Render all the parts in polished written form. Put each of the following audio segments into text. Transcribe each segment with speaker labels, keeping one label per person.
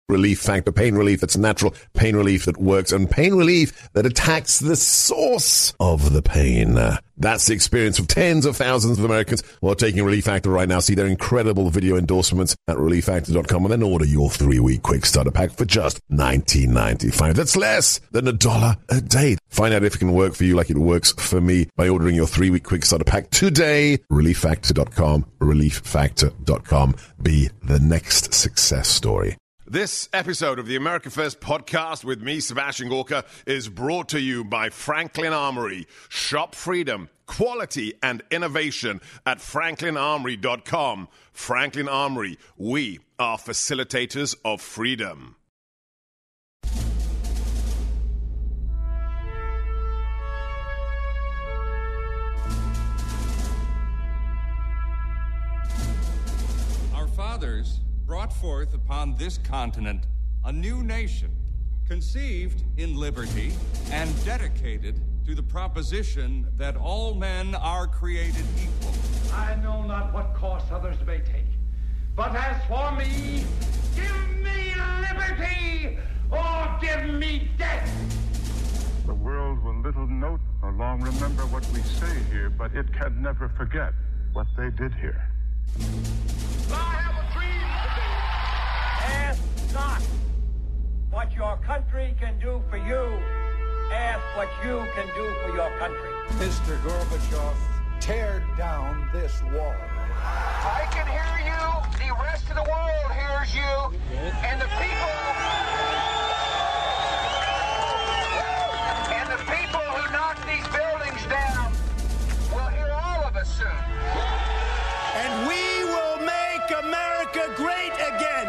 Speaker 1: Relief Factor. Pain relief that's natural, pain relief that works, and pain relief that attacks the source of the pain. That's the experience of tens of thousands of Americans who are taking Relief Factor right now. See their incredible video endorsements at relieffactor.com and then order your 3-week quick starter pack for just $19.95. That's less than $1 a day. Find out if it can work for you like it works for me by ordering your 3-week quick starter pack today. relieffactor.com, relieffactor.com. Be the next success story. This episode of the America First podcast with me, Sebastian Gorka, is brought to you by Franklin Armory. Shop freedom, quality, and innovation at franklinarmory.com. Franklin Armory, we are facilitators of freedom.
Speaker 2: Our fathers brought forth upon this continent a new nation, conceived in liberty and dedicated to the proposition that all men are created equal.
Speaker 3: I know not what course others may take, but as for me, give me liberty or give me death.
Speaker 4: The world will little note or long remember what we say here, but it can never forget what they did here.
Speaker 3: I have a dream today. Ask not what your country can do for you. Ask what you can do for your country.
Speaker 5: Mr. Gorbachev, tear down this wall.
Speaker 3: I can hear you. The rest of the world hears you. And the people who knock these buildings down will hear all of us soon.
Speaker 5: And we will make America great again.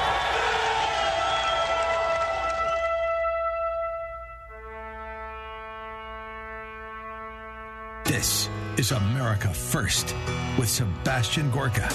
Speaker 6: This is America First with Sebastian Gorka.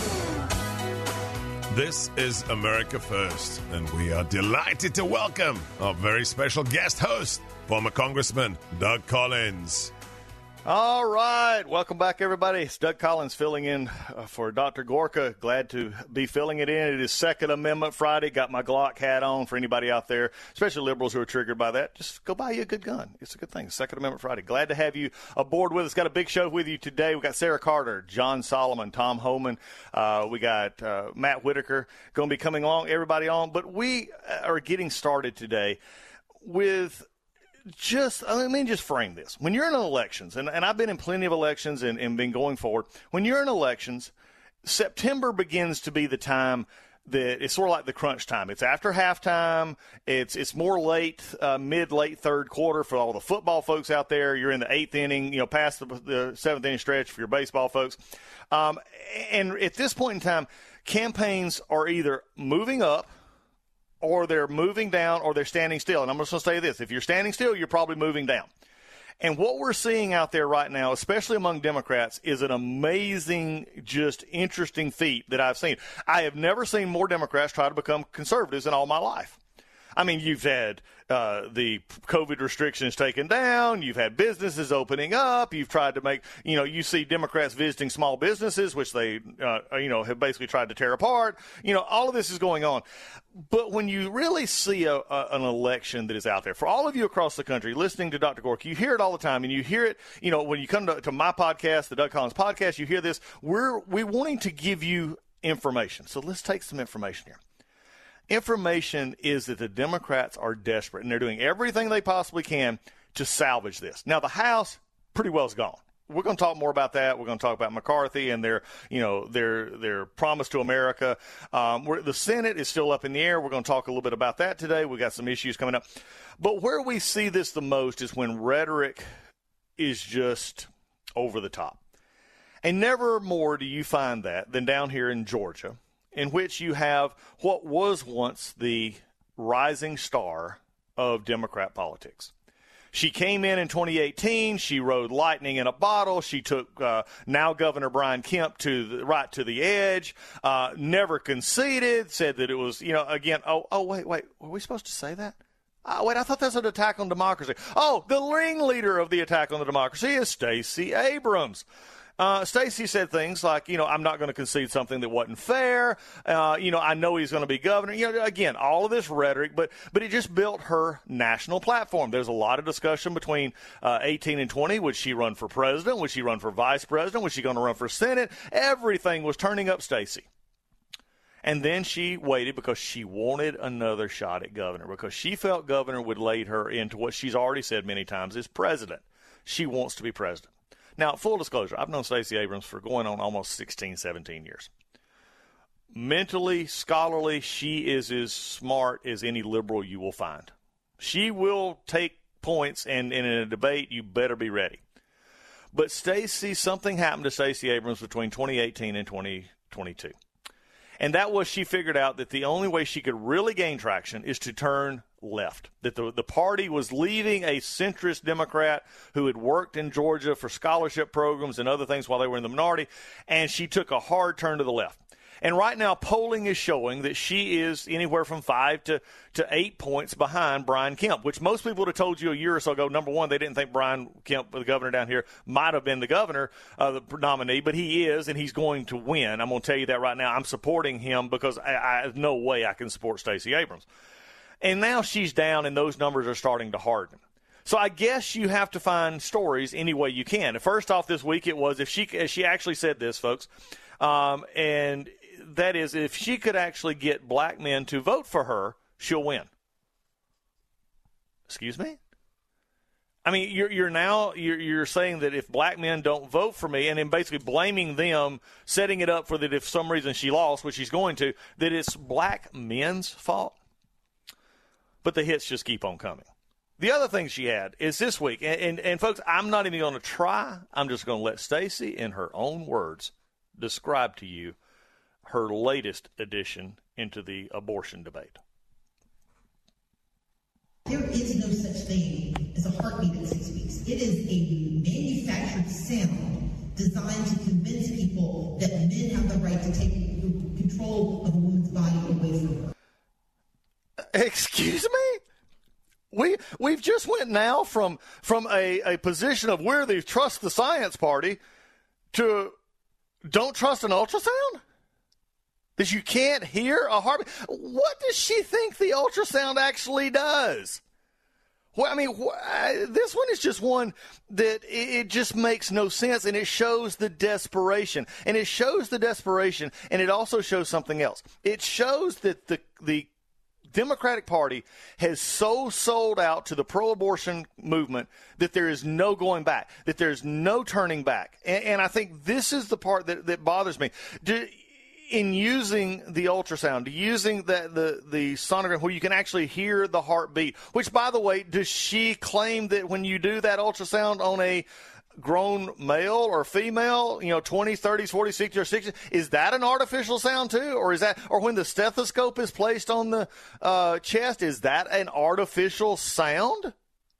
Speaker 1: This is America First, and we are delighted to welcome our very special guest host, former Congressman Doug Collins.
Speaker 7: All right. Welcome back, everybody. It's Doug Collins filling in for Dr. Gorka. Glad to be filling it in. It is Second Amendment Friday. Got my Glock hat on for anybody out there, especially liberals who are triggered by that. Just go buy you a good gun. It's a good thing. Second Amendment Friday. Glad to have you aboard with us. Got a big show with you today. We got Sarah Carter, John Solomon, Tom Homan. We got Matt Whitaker going to be coming along, everybody on. But we are getting started today with let me just frame this. When you're in elections, and I've been in plenty of elections and been going forward, when you're in elections, September begins to be the time that it's sort of like the crunch time. It's after halftime. It's more late, late third quarter for all the football folks out there. You're in the eighth inning, past the seventh inning stretch for your baseball folks. And at this point in time, campaigns are either moving up, or they're moving down, or they're standing still. And I'm just going to say this. If you're standing still, you're probably moving down. And what we're seeing out there right now, especially among Democrats, is an amazing, just interesting feat that I've seen. I have never seen more Democrats try to become conservatives in all my life. I mean, you've had the COVID restrictions taken down. You've had businesses opening up. You've tried to make, you see Democrats visiting small businesses, which they, have basically tried to tear apart. All of this is going on. But when you really see an election that is out there, for all of you across the country listening to Dr. Gorka, you hear it all the time, and you hear it, when you come to my podcast, the Doug Collins podcast, you hear this. We're wanting to give you information. So let's take some information here. Information is that the Democrats are desperate, and they're doing everything they possibly can to salvage this. Now, the House pretty well is gone. We're going to talk more about that. We're going to talk about McCarthy and their promise to America. The Senate is still up in the air. We're going to talk a little bit about that today. We got some issues coming up. But where we see this the most is when rhetoric is just over the top. And never more do you find that than down here in Georgia, in which you have what was once the rising star of Democrat politics. She came in 2018. She rode lightning in a bottle. She took now Governor Brian Kemp right to the edge, never conceded, said that it was, again, wait, were we supposed to say that? Wait, I thought that's an attack on democracy. Oh, the ringleader of the attack on the democracy is Stacey Abrams. Stacey said things like, I'm not going to concede something that wasn't fair. I know he's going to be governor. Again, all of this rhetoric, but it just built her national platform. There's a lot of discussion between 18 and 20. Would she run for president? Would she run for vice president? Was she going to run for Senate? Everything was turning up Stacey. And then she waited because she wanted another shot at governor, because she felt governor would lead her into what she's already said many times is president. She wants to be president. Now, full disclosure, I've known Stacey Abrams for going on almost 16, 17 years. Mentally, scholarly, she is as smart as any liberal you will find. She will take points, and in a debate, you better be ready. But something happened to Stacey Abrams between 2018 and 2022. And that was she figured out that the only way she could really gain traction is to turn left, that the party was leaving a centrist Democrat who had worked in Georgia for scholarship programs and other things while they were in the minority, and she took a hard turn to the left. And right now, polling is showing that she is anywhere from 5 to 8 points behind Brian Kemp, which most people would have told you a year or so ago. Number one, they didn't think Brian Kemp, the governor down here, might have been the governor, the nominee, but he is, and he's going to win. I'm going to tell you that right now. I'm supporting him because I have no way I can support Stacey Abrams. And now she's down, and those numbers are starting to harden. So I guess you have to find stories any way you can. And first off this week, it was she actually said this, folks, and that is, if she could actually get black men to vote for her, she'll win. Excuse me? I mean, you're saying that if black men don't vote for me, and then basically blaming them, setting it up for that if for some reason she lost, which she's going to, that it's black men's fault. But the hits just keep on coming. The other thing she had is this week, and folks, I'm not even going to try. I'm just going to let Stacey, in her own words, describe to you her latest addition into the abortion debate.
Speaker 8: There is no such thing as a heartbeat at 6 weeks. It is a manufactured sound designed to convince people that men have the right to take control of a woman's body away from her.
Speaker 7: Excuse me? We've just went now from a position of we're the trust the science party to don't trust an ultrasound? That you can't hear a heartbeat? What does she think the ultrasound actually does? Well, I mean, this one is just one that it just makes no sense, and it shows the desperation. And it shows the desperation, and it also shows something else. It shows that the Democratic Party has so sold out to the pro-abortion movement that there is no going back, that there's no turning back. And I think this is the part that bothers me. In using the ultrasound, using the sonogram where you can actually hear the heartbeat, which, by the way, does she claim that when you do that ultrasound on a grown male or female, 20s, 30s, 40s, 60s, or 60s, is that an artificial sound too? Or when the stethoscope is placed on the chest, is that an artificial sound?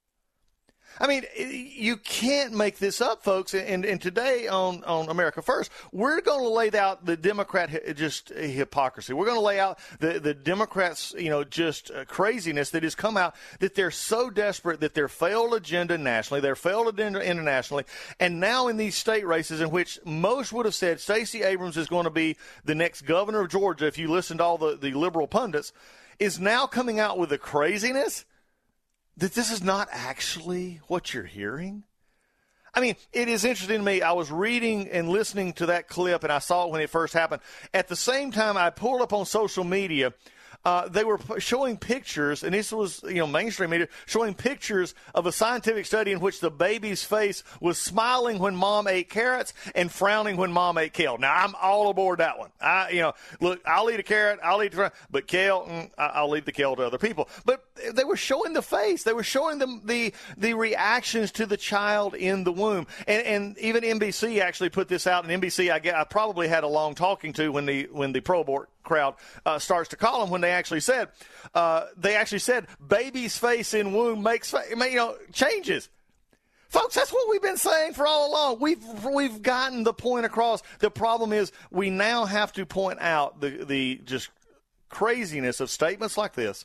Speaker 7: I mean, you can't make this up, folks. And today on America First, we're going to lay out the Democrat just hypocrisy. We're going to lay out the Democrats, just craziness that has come out, that they're so desperate that their failed agenda nationally, their failed agenda internationally, and now in these state races in which most would have said Stacey Abrams is going to be the next governor of Georgia, if you listen to all the liberal pundits, is now coming out with the craziness that this is not actually what you're hearing? I mean, it is interesting to me. I was reading and listening to that clip, and I saw it when it first happened. At the same time, I pulled up on social media. They were showing pictures, and this was, mainstream media, showing pictures of a scientific study in which the baby's face was smiling when mom ate carrots and frowning when mom ate kale. Now, I'm all aboard that one. Look, I'll eat a carrot, I'll eat but kale, I'll leave the kale to other people. But they were showing the face. They were showing them the reactions to the child in the womb. And even NBC actually put this out, and NBC, I probably had a long talking to when the pro-abort crowd starts to call them, when they actually said baby's face in womb changes. Folks, that's what we've been saying for all along. We've gotten the point across. The problem is we now have to point out the just craziness of statements like this.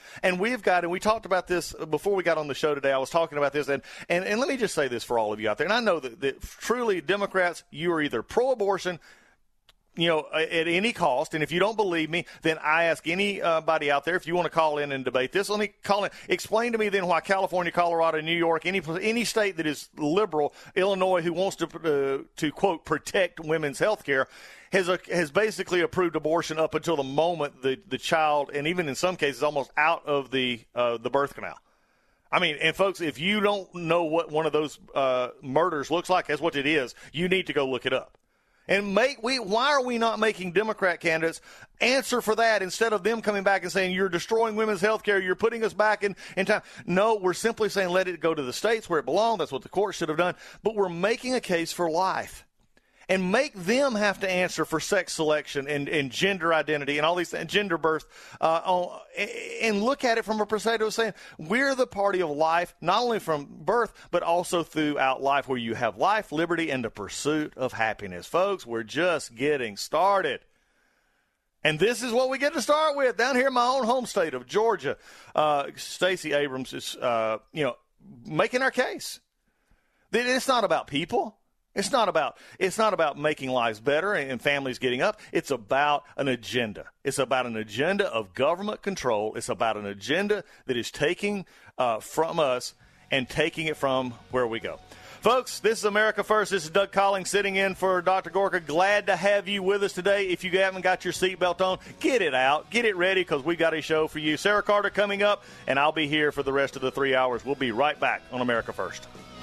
Speaker 7: And we talked about this before we got on the show today. I was talking about this, and let me just say this for all of you out there. And I know that truly Democrats, you are either pro-abortion, at any cost. And if you don't believe me, then I ask anybody out there, if you want to call in and debate this, let me call in. Explain to me then why California, Colorado, New York, any state that is liberal, Illinois, who wants to quote, protect women's health care, has basically approved abortion up until the moment the child, and even in some cases almost out of the birth canal. I mean, and folks, if you don't know what one of those murders looks like, that's what it is, you need to go look it up. And why are we not making Democrat candidates answer for that instead of them coming back and saying, you're destroying women's health care, you're putting us back in time? No, we're simply saying let it go to the states where it belongs. That's what the court should have done. But we're making a case for life. And make them have to answer for sex selection and gender identity and all these things, gender birth, and look at it from a perspective of saying we're the party of life, not only from birth, but also throughout life, where you have life, liberty, and the pursuit of happiness. Folks, we're just getting started. And this is what we get to start with down here in my own home state of Georgia. Stacey Abrams is, making our case. It's not about people. It's not about making lives better and families getting up. It's about an agenda. It's about an agenda of government control. It's about an agenda that is taking from us and taking it from where we go. Folks, this is America First. This is Doug Collins sitting in for Dr. Gorka. Glad to have you with us today. If you haven't got your seatbelt on, get it out. Get it ready, because we got a show for you. Sarah Carter coming up, and I'll be here for the rest of the 3 hours. We'll be right back on America First.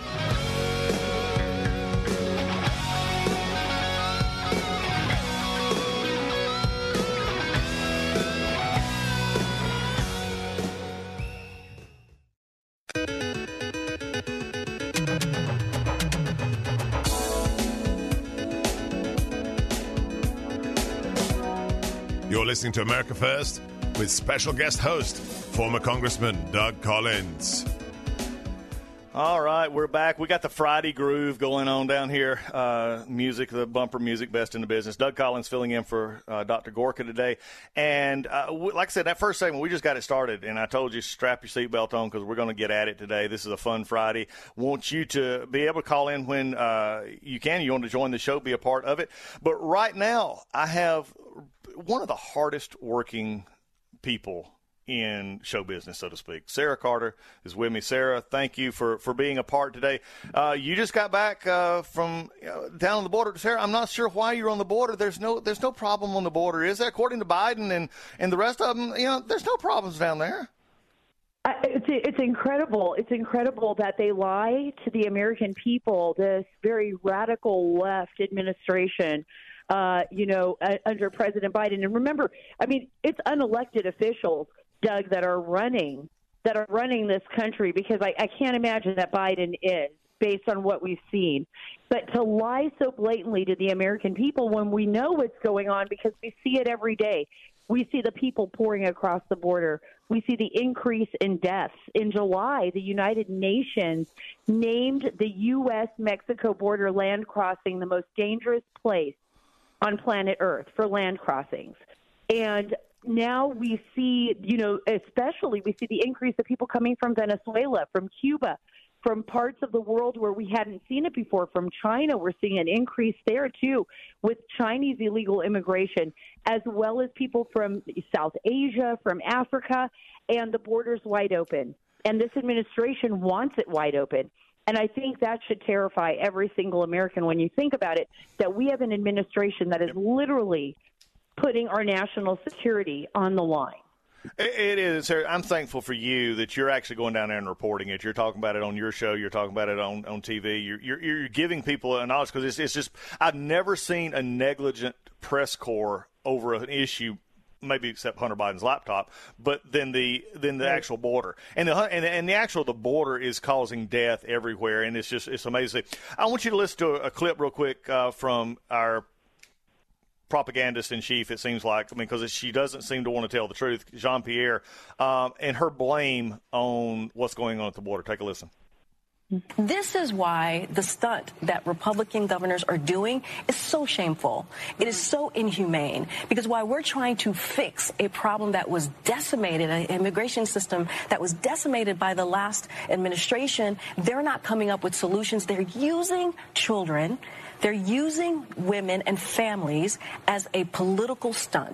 Speaker 1: You're listening to America First with special guest host, former Congressman Doug Collins.
Speaker 7: All right, we're back. We got the Friday groove going on down here. Music, the bumper music, best in the business. Doug Collins filling in for Dr. Gorka today. And like I said, that first segment, we just got it started. And I told you, strap your seatbelt on, because we're going to get at it today. This is a fun Friday. Want you to be able to call in when you can. You want to join the show, be a part of it. But right now, I have one of the hardest working people in show business, so to speak. Sarah Carter is with me. Sarah, thank you for being a part today. You just got back from down on the border. Sarah, I'm not sure why you're on the border. There's no problem on the border, is there? According to Biden and the rest of them, there's no problems down there.
Speaker 9: It's incredible. It's incredible that they lie to the American people, this very radical left administration, under President Biden. And remember, it's unelected officials, Doug, that are running this country, because I can't imagine that Biden is, based on what we've seen. But to lie so blatantly to the American people when we know what's going on, because we see it every day. We see the people pouring across the border. We see the increase in deaths. In July, the United Nations named the U.S.-Mexico border land crossing the most dangerous place on planet Earth for land crossings. And now we see, especially we see the increase of people coming from Venezuela, from Cuba, from parts of the world where we hadn't seen it before, from China. We're seeing an increase there, too, with Chinese illegal immigration, as well as people from South Asia, from Africa, and the border's wide open. And this administration wants it wide open. And I think that should terrify every single American when you think about it, that we have an administration that is literally putting our national security on the line.
Speaker 7: It is, Sarah. I'm thankful for you that you're actually going down there and reporting it. You're talking about it on your show. You're talking about it on TV. You're giving people a knowledge, because it's just, I've never seen a negligent press corps over an issue, maybe except Hunter Biden's laptop, but then the actual border. And the border is causing death everywhere, and it's amazing. I want you to listen to a clip real quick from our propagandist in chief, it seems like, because she doesn't seem to want to tell the truth, Jean-Pierre, and her blame on what's going on at the border. Take a listen.
Speaker 10: This is why the stunt that Republican governors are doing is so shameful. It is so inhumane, because while we're trying to fix a problem that was decimated, an immigration system that was decimated by the last administration, they're not coming up with solutions. They're using children, they're using women and families as a political stunt.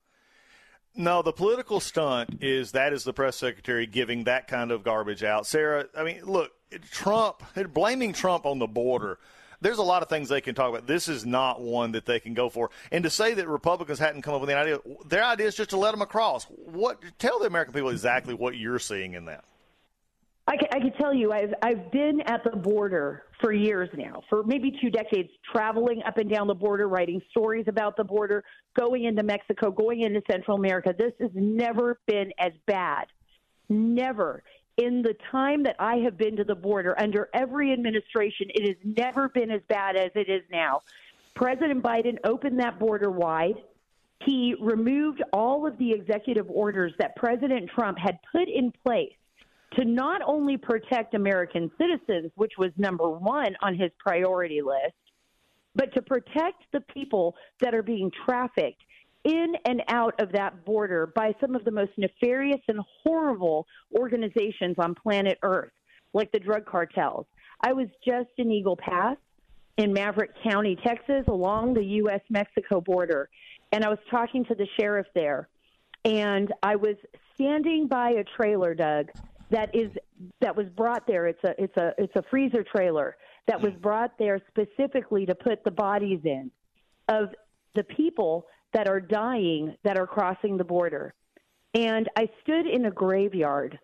Speaker 7: No, the political stunt is the press secretary giving that kind of garbage out. Sarah, I mean, look, Trump, blaming Trump on the border, there's a lot of things they can talk about. This is not one that they can go for. And to say that Republicans hadn't come up with the idea, their idea is just to let them across. Tell the American people exactly what you're seeing in that.
Speaker 9: I can tell you, I've been at the border for years now, for maybe 2 decades, traveling up and down the border, writing stories about the border, going into Mexico, going into Central America. This has never been as bad. Never. In the time that I have been to the border, under every administration, it has never been as bad as it is now. President Biden opened that border wide. He removed all of the executive orders that President Trump had put in place to not only protect American citizens, which was number one on his priority list, but to protect the people that are being trafficked in and out of that border by some of the most nefarious and horrible organizations on planet Earth, like the drug cartels. I was just in Eagle Pass in Maverick County, Texas, along the U.S.-Mexico border, and I was talking to the sheriff there, and I was standing by a trailer, Doug, that was brought there. It's a freezer trailer that was brought there specifically to put the bodies in of the people that are dying that are crossing the border. And I stood in a graveyard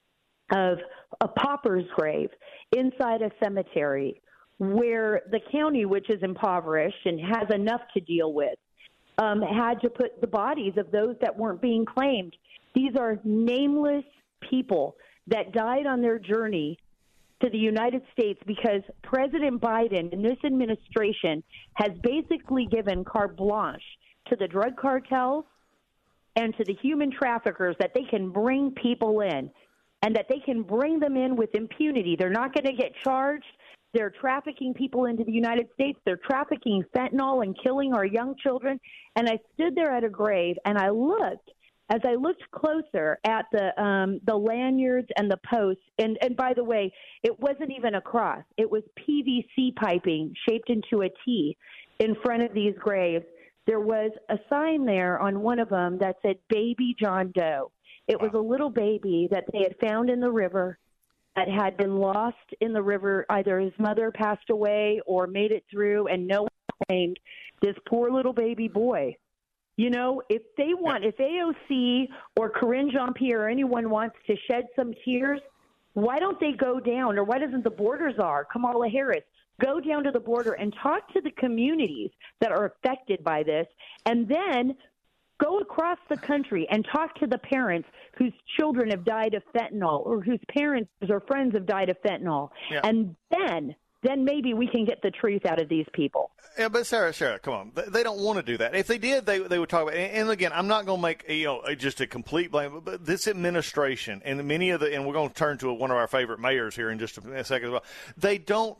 Speaker 9: of a pauper's grave inside a cemetery where the county, which is impoverished and has enough to deal with, had to put the bodies of those that weren't being claimed. These are nameless people that died on their journey to the United States because President Biden and this administration has basically given carte blanche to the drug cartels and to the human traffickers that they can bring people in and that they can bring them in with impunity. They're not going to get charged. They're trafficking people into the United States. They're trafficking fentanyl and killing our young children. And I stood there at a grave and I looked. As I looked closer at the lanyards and the posts, and by the way, it wasn't even a cross. It was PVC piping shaped into a T in front of these graves. There was a sign there on one of them that said, Baby John Doe. It was a little baby that they had found in the river that had been lost in the river. Either his mother passed away or made it through, and no one claimed this poor little baby boy. You know, if AOC or Karine Jean-Pierre or anyone wants to shed some tears, why don't they go down, or why doesn't the border czar, Kamala Harris, go down to the border and talk to the communities that are affected by this, and then go across the country and talk to the parents whose children have died of fentanyl or whose parents or friends have died of fentanyl. Yeah. And then maybe we can get the truth out of these people.
Speaker 7: Yeah, but Sarah, come on. They don't want to do that. If they did, they would talk about it. And again, I'm not going to make just a complete blame, but this administration and many of and we're going to turn to one of our favorite mayors here in just a second as well. They don't.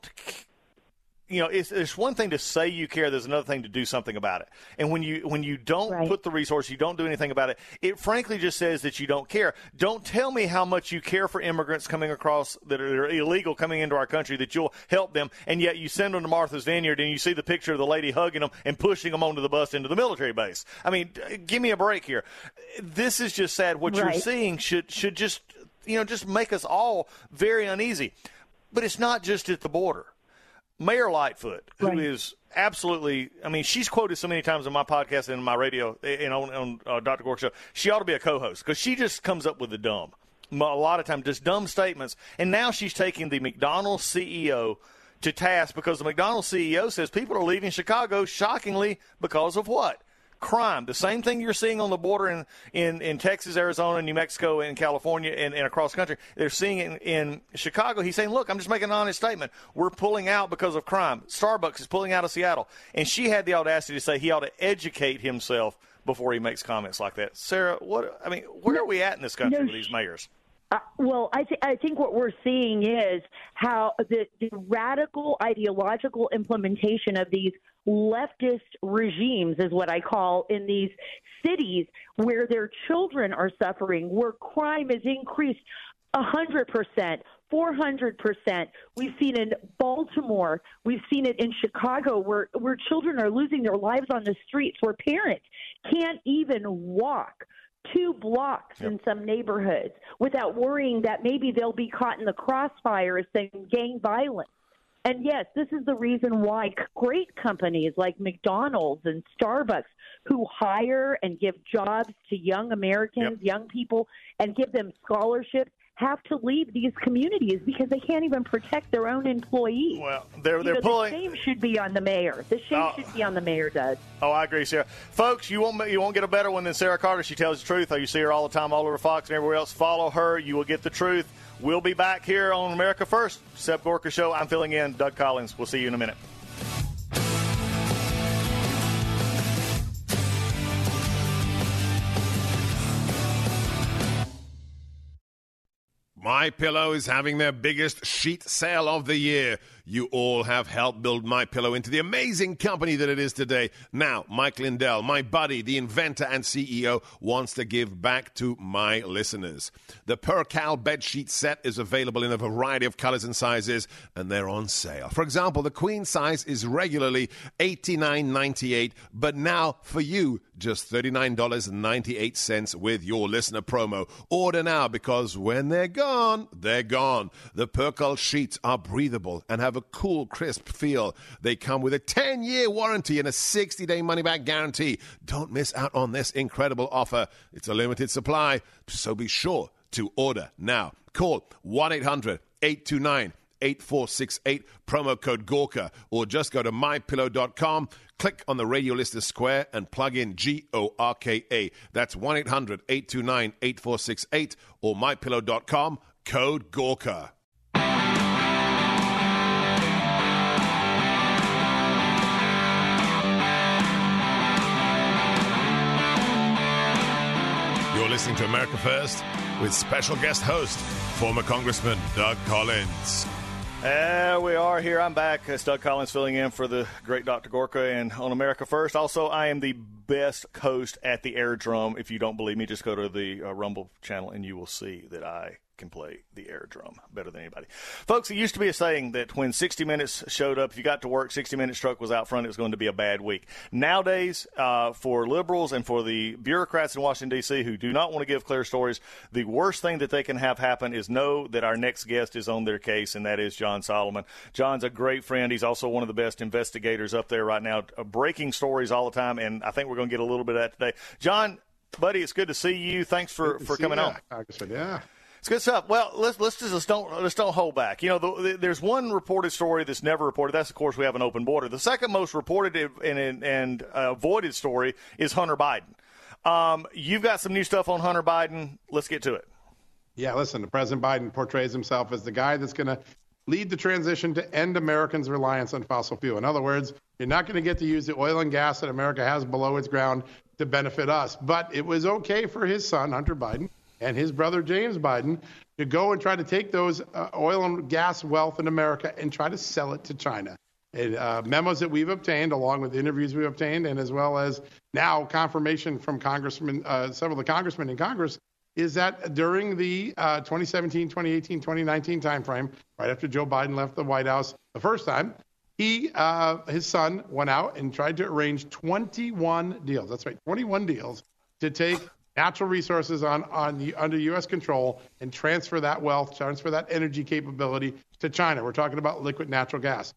Speaker 7: It's one thing to say you care. There's another thing to do something about it. And when you don't put the resource, you don't do anything about it, it frankly just says that you don't care. Don't tell me how much you care for immigrants coming across that are illegal coming into our country, that you'll help them, and yet you send them to Martha's Vineyard and you see the picture of the lady hugging them and pushing them onto the bus into the military base. I mean, give me a break here. This is just sad. What you're seeing should just make us all very uneasy. But it's not just at the border. Mayor Lightfoot, who is absolutely – I mean, she's quoted so many times on my podcast and in my radio and on Dr. Gorka show. She ought to be a co-host because she just comes up with the dumb. A lot of times just dumb statements. And now she's taking the McDonald's CEO to task because the McDonald's CEO says people are leaving Chicago, shockingly, because of what? Crime. The same thing you're seeing on the border in Texas, Arizona, New Mexico, and California, and across the country. They're seeing it in Chicago. He's saying, look, I'm just making an honest statement. We're pulling out because of crime. Starbucks is pulling out of Seattle. And she had the audacity to say he ought to educate himself before he makes comments like that. Sarah, where are we at in this country with these mayors?
Speaker 9: Well, I think what we're seeing is how the radical ideological implementation of these leftist regimes is what I call in these cities where their children are suffering, where crime is increased 100%, 400%. We've seen in Baltimore, we've seen it in Chicago, where children are losing their lives on the streets, where parents can't even walk 2 blocks in some neighborhoods without worrying that maybe they'll be caught in the crossfire of some gang violence. And yes, this is the reason why great companies like McDonald's and Starbucks, who hire and give jobs to young Americans, young people, and give them scholarships, have to leave these communities because they can't even protect their own employees.
Speaker 7: Well, they're pulling.
Speaker 9: The shame should be on the mayor. The shame should be on the mayor, Doug.
Speaker 7: Oh, I agree, Sarah. Folks, you won't get a better one than Sarah Carter. She tells the truth. You see her all the time all over Fox and everywhere else. Follow her. You will get the truth. We'll be back here on America First, Seb Gorka Show. I'm filling in, Doug Collins. We'll see you in a minute.
Speaker 1: MyPillow is having their biggest sheet sale of the year. You all have helped build MyPillow into the amazing company that it is today. Now, Mike Lindell, my buddy, the inventor and CEO, wants to give back to my listeners. The Percale bedsheet set is available in a variety of colors and sizes, and they're on sale. For example, the queen size is regularly $89.98, but now for you, just $39.98 with your listener promo. Order now, because when they're gone, they're gone. The Percale sheets are breathable and have a cool, crisp feel. They come with a 10-year warranty and a 60-day money-back guarantee. Don't miss out on this incredible offer. It's a limited supply, so be sure to order now. Call 1-800-829-8468, promo code Gorka, or just go to mypillow.com, click on the radio listener square, and plug in GORKA. That's 1-800-829-8468 or mypillow.com, code Gorka. You're listening to America First with special guest host, former Congressman Doug Collins.
Speaker 7: We are here. I'm back. It's Doug Collins filling in for the great Dr. Gorka and on America First. Also, I am the best host at the air drum. If you don't believe me, just go to the Rumble channel and you will see that I can play the air drum better than anybody. Folks, it used to be a saying that when 60 Minutes showed up, if you got to work, 60 Minutes truck was out front, it was going to be a bad week. Nowadays, for liberals and for the bureaucrats in Washington, D.C. who do not want to give clear stories, the worst thing that they can have happen is know that our next guest is on their case, and that is John Solomon. John's a great friend. He's also one of the best investigators up there right now, breaking stories all the time, and I think we're going to get a little bit of that today. John, buddy, it's good to see you. Thanks for coming on.
Speaker 11: Yeah.
Speaker 7: It's good stuff. Well, let's don't hold back. You know, there's one reported story that's never reported. That's, of course, we have an open border. The second most reported and avoided story is Hunter Biden. You've got some new stuff on Hunter Biden. Let's get to it.
Speaker 11: Yeah, listen, President Biden portrays himself as the guy that's going to lead the transition to end Americans' reliance on fossil fuel. In other words, you're not going to get to use the oil and gas that America has below its ground to benefit us. But it was okay for his son, Hunter Biden, and his brother James Biden to go and try to take those oil and gas wealth in America and try to sell it to China. Memos that we've obtained, along with interviews we've obtained, and as well as now confirmation from several of the congressmen in Congress, is that during the 2017, 2018, 2019 timeframe, right after Joe Biden left the White House the first time, his son went out and tried to arrange 21 deals. That's right, 21 deals to take natural resources under U.S. control and transfer that wealth, transfer that energy capability to China. We're talking about liquid natural gas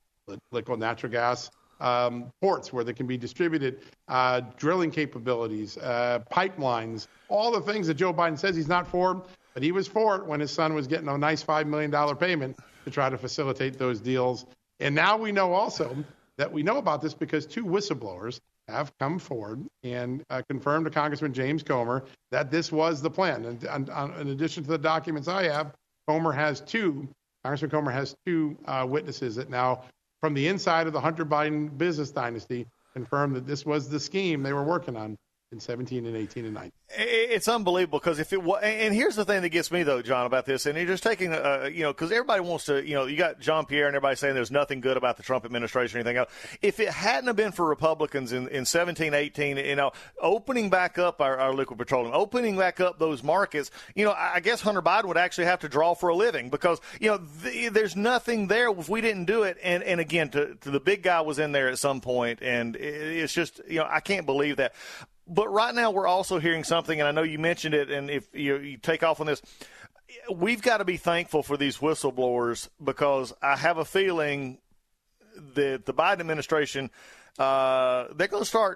Speaker 11: ports where they can be distributed, drilling capabilities, pipelines, all the things that Joe Biden says he's not for, but he was for it when his son was getting a nice $5 million payment to try to facilitate those deals. And now we know also that we know about this because 2 whistleblowers have come forward and confirmed to Congressman James Comer that this was the plan. And in addition to the documents I have, Congressman Comer has two witnesses that now, from the inside of the Hunter Biden business dynasty, confirmed that this was the scheme they were working on. in 17 and 18 and 19.
Speaker 7: It's unbelievable because if it was, and here's the thing that gets me though, John, about this, and you're just taking, because everybody wants to, you got Jean-Pierre and everybody saying there's nothing good about the Trump administration or anything else. If it hadn't have been for Republicans in 17, 18, opening back up our liquid petroleum, opening back up those markets, I guess Hunter Biden would actually have to draw for a living because, there's nothing there if we didn't do it. And again, to the big guy was in there at some point, and it's just, I can't believe that. But right now we're also hearing something, and I know you mentioned it, and if you take off on this, we've got to be thankful for these whistleblowers because I have a feeling that the Biden administration, they're going to start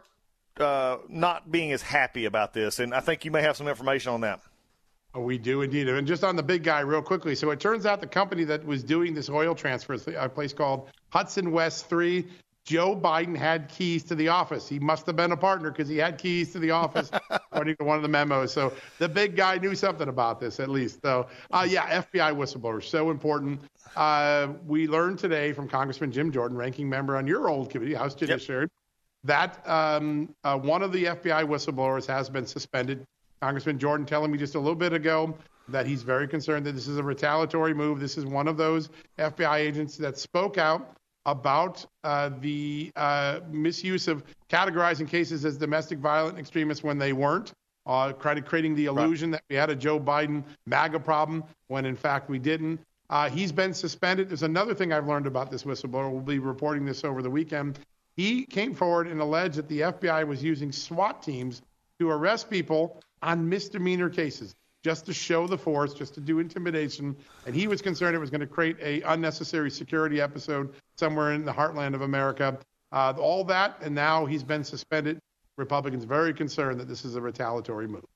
Speaker 7: not being as happy about this, and I think you may have some information on that.
Speaker 11: Oh, we do indeed. And just on the big guy real quickly. So it turns out the company that was doing this oil transfer is a place called Hudson West 3. Joe Biden had keys to the office. He must have been a partner because he had keys to the office, according to one of the memos. So the big guy knew something about this, at least. So, FBI whistleblowers, so important. We learned today from Congressman Jim Jordan, ranking member on your old committee, House Judiciary, that one of the FBI whistleblowers has been suspended. Congressman Jordan telling me just a little bit ago that he's very concerned that this is a retaliatory move. This is one of those FBI agents that spoke out about the misuse of categorizing cases as domestic violent extremists when they weren't, creating the illusion that we had a Joe Biden MAGA problem when, in fact, we didn't. He's been suspended. There's another thing I've learned about this whistleblower. We'll be reporting this over the weekend. He came forward and alleged that the FBI was using SWAT teams to arrest people on misdemeanor cases, just to show the force, just to do intimidation. And he was concerned it was going to create a unnecessary security episode somewhere in the heartland of America. All that, and now he's been suspended. Republicans very concerned that this is a retaliatory move.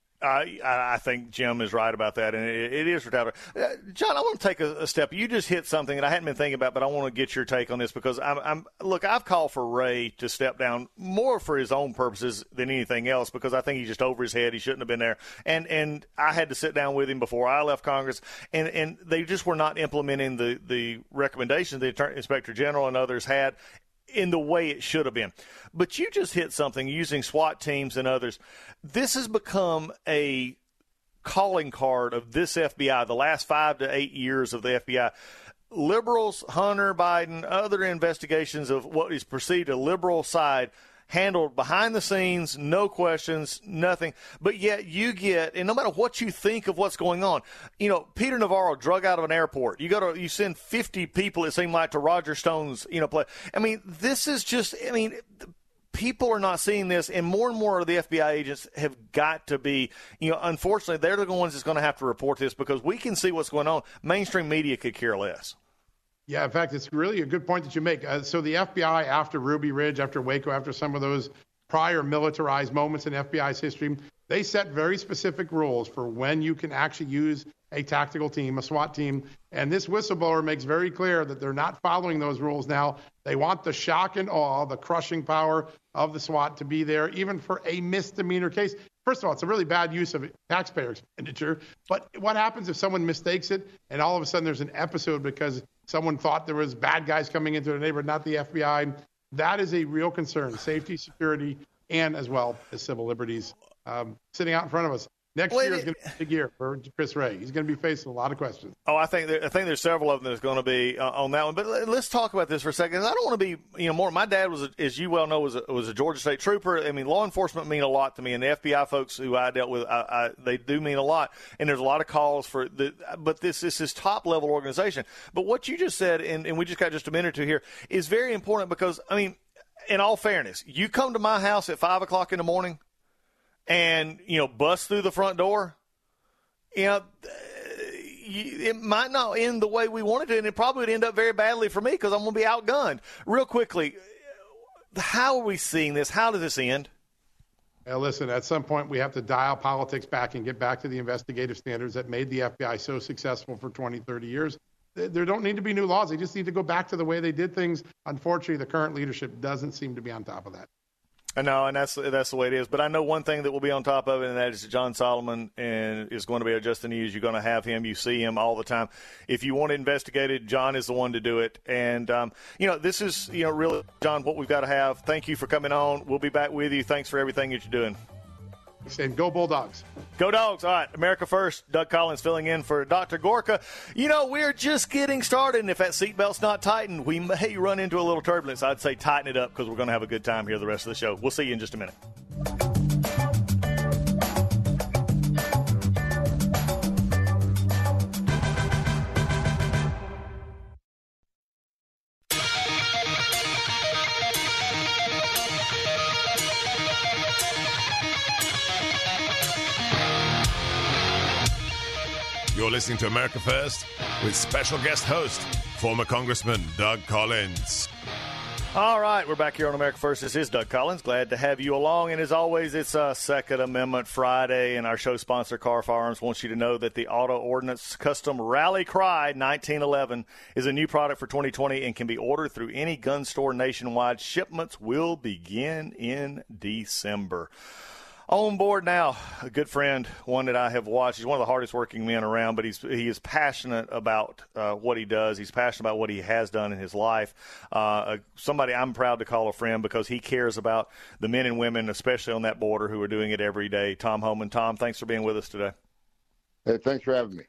Speaker 7: I think Jim is right about that, and it is retaliatory. John, I want to take a step. You just hit something that I hadn't been thinking about, but I want to get your take on this because I've called for Ray to step down more for his own purposes than anything else because I think he's just over his head. He shouldn't have been there. And I had to sit down with him before I left Congress, and they just were not implementing the recommendations the Inspector General and others had in the way it should have been. But you just hit something using SWAT teams and others. This has become a calling card of this FBI, the last 5 to 8 years of the FBI. Liberals, Hunter Biden, other investigations of what is perceived a liberal side handled behind the scenes, no questions, nothing. But yet you get, and no matter what you think of what's going on, Peter Navarro drug out of an airport. You send 50 people, it seemed like, to Roger Stone's, play. This is just, people are not seeing this, and more of the FBI agents have got to be, unfortunately, they're the ones that's going to have to report this because we can see what's going on. Mainstream media could care less.
Speaker 11: Yeah, in fact, it's really a good point that you make. So the FBI, after Ruby Ridge, after Waco, after some of those prior militarized moments in FBI's history, they set very specific rules for when you can actually use a tactical team, a SWAT team. And this whistleblower makes very clear that they're not following those rules now. They want the shock and awe, the crushing power of the SWAT to be there, even for a misdemeanor case. First of all, it's a really bad use of taxpayer expenditure. But what happens if someone mistakes it and all of a sudden there's an episode because someone thought there was bad guys coming into the neighborhood, not the FBI? That is a real concern, safety, security, and as well as civil liberties sitting out in front of us. Next year is going to be a big year for Chris Wray. He's going to be facing a lot of questions.
Speaker 7: Oh, I think there's several of them that's going to be on that one. But let's talk about this for a second. I don't want to be, more. My dad was, as you well know, was a Georgia State trooper. Law enforcement mean a lot to me, and the FBI folks who I dealt with, they do mean a lot. And there's a lot of calls for but this is top level organization. But what you just said, and we just got just a minute or two here, is very important because in all fairness, you come to my house at 5:00 in the morning. And, bust through the front door, it might not end the way we wanted to, and it probably would end up very badly for me because I'm going to be outgunned. Real quickly, how are we seeing this? How does this end?
Speaker 11: Listen, at some point we have to dial politics back and get back to the investigative standards that made the FBI so successful for 20, 30 years. There don't need to be new laws. They just need to go back to the way they did things. Unfortunately, the current leadership doesn't seem to be on top of that.
Speaker 7: I know, and that's the way it is. But I know one thing that will be on top of it, and that is John Solomon and is going to be at Just the News. You're going to have him. You see him all the time. If you want it investigated, John is the one to do it. And, this is, really, John, what we've got to have. Thank you for coming on. We'll be back with you. Thanks for everything that you're doing.
Speaker 11: Saying go Bulldogs.
Speaker 7: Go Dogs. All right, America First. Doug Collins filling in for Dr. Gorka. You know, we're just getting started, and if that seatbelt's not tightened, we may run into a little turbulence. I'd say tighten it up because we're going to have a good time here the rest of the show. We'll see you in just a minute.
Speaker 1: You're listening to America First with special guest host, former Congressman Doug Collins.
Speaker 7: All right, we're back here on America First. This is Doug Collins. Glad to have you along. And as always, it's Second Amendment Friday, and our show sponsor, Car Farms, wants you to know that the Auto Ordnance Custom Rally Cry 1911 is a new product for 2020 and can be ordered through any gun store nationwide. Shipments will begin in December. On board now, a good friend, one that I have watched. He's one of the hardest working men around, but he is passionate about what he does. He's passionate about what he has done in his life. Somebody I'm proud to call a friend because he cares about the men and women, especially on that border, who are doing it every day. Tom Homan. Tom, thanks for being with us today.
Speaker 12: Hey, thanks for having me.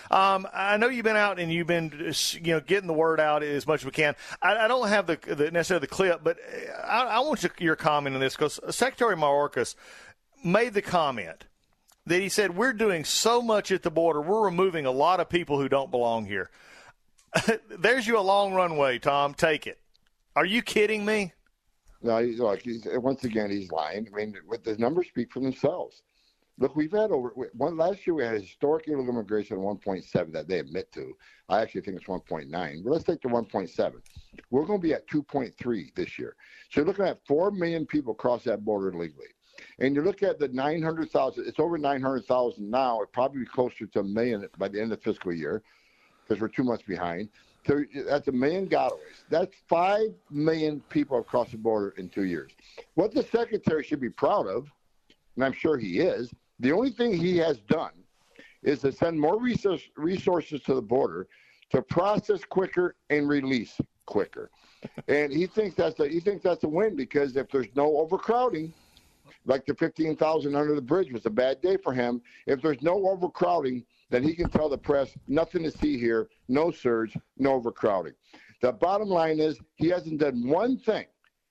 Speaker 7: I know you've been out and you've been, getting the word out as much as we can. I don't have necessarily the clip, but I want your comment on this because Secretary Mayorkas made the comment that he said, we're doing so much at the border, we're removing a lot of people who don't belong here. There's you a long runway, Tom. Take it. Are you kidding me?
Speaker 12: No, once again, he's lying. I mean, the numbers speak for themselves. Look, we've had last year we had historic illegal immigration of 1.7 that they admit to. I actually think it's 1.9. But let's take the 1.7. We're going to be at 2.3 this year. So you're looking at 4 million people cross that border illegally. And you look at the 900,000, it's over 900,000 now. It'll probably be closer to 1 million by the end of the fiscal year because we're 2 months behind. So that's 1 million gotaways. That's 5 million people across the border in 2 years. What the secretary should be proud of, and I'm sure he is, the only thing he has done is to send more resources to the border to process quicker and release quicker. And he thinks that's a win because if there's no overcrowding, like the 15,000 under the bridge was a bad day for him. If there's no overcrowding, then he can tell the press, nothing to see here, no surge, no overcrowding. The bottom line is he hasn't done one thing.